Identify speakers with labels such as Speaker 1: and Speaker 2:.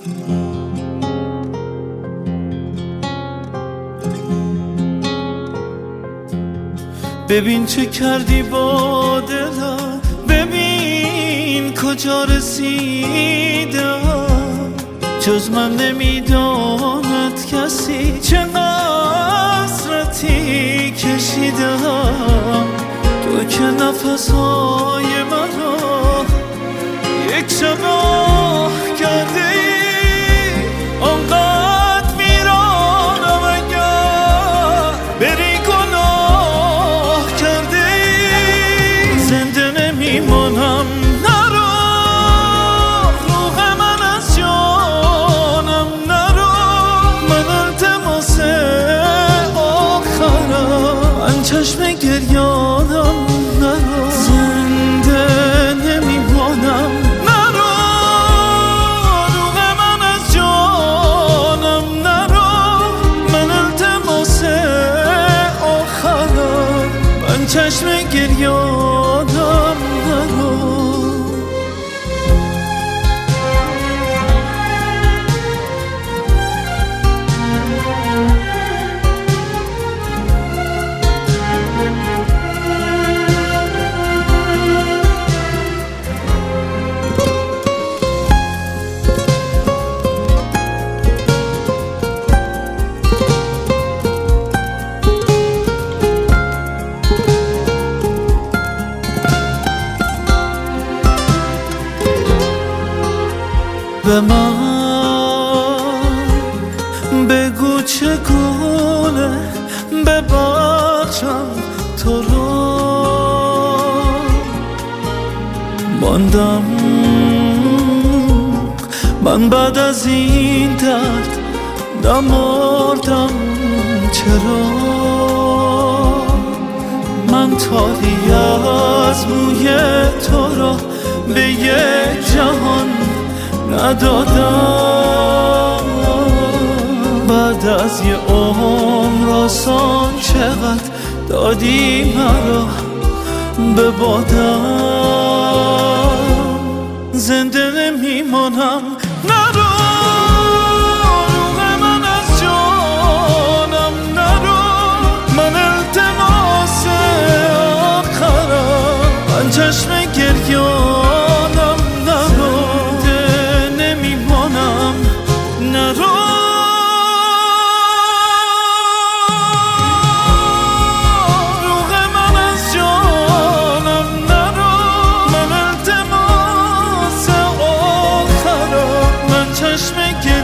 Speaker 1: ببین چه کردی با دلم، ببین کجا رسیدم. جز من نمیداند کسی چه حسرتی کشیدم. تو که نفسهای مرا یک شب آه کرده ای، آنقدر میرانم اگر بری گناه کرده ای. زنده نمیمانم نرو، روح من از جانم نرو. من التماس آخرم چشم گریانم نرو. زنده نمیمانم نرو، روح من از جانم نرو. من التماس آخرم من چشم گریانم نرو. به من بگو چگونه ببخشم تو رو. ماندم من بعد از این درد نمردم چرا. من تاری از موی تو را به یک جهان ندادم. بعد از یه عمر آسان چقدر دادی مرا به بادم. زنده نمیمانم نرو، روح من از جانم نرو. من التماس آخرم من چشم گریانم نرو. نرو، روح من از جانم نرو. من التماس آخرم من چشم